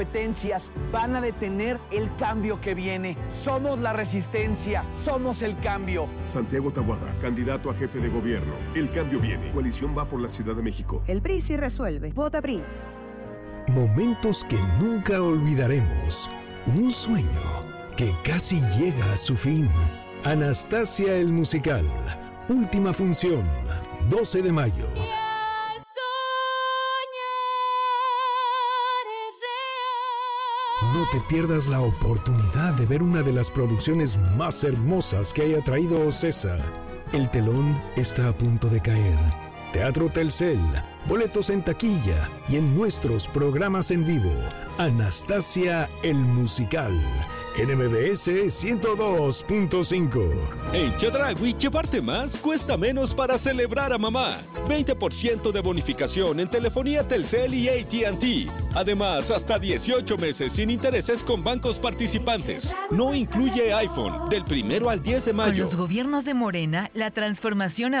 competencias van a detener el cambio que viene. Somos la resistencia, somos el cambio. Santiago Taboada, candidato a jefe de gobierno. El cambio viene. Coalición va por la Ciudad de México. El PRI sí resuelve. Vota PRI. Momentos que nunca olvidaremos. Un sueño que casi llega a su fin. Anastasia el musical. Última función, 12 de mayo. No te pierdas la oportunidad de ver una de las producciones más hermosas que haya traído Ocesa. El telón está a punto de caer. Teatro Telcel, boletos en taquilla y en nuestros programas en vivo. Anastasia el musical, en MBS 102.5. En Chedraui, llevarte más cuesta menos para celebrar a mamá. 20% de bonificación en telefonía Telcel y AT&T. Además, hasta 18 meses sin intereses con bancos participantes. No incluye iPhone, del 1 al 10 de mayo. Con los gobiernos de Morena, la transformación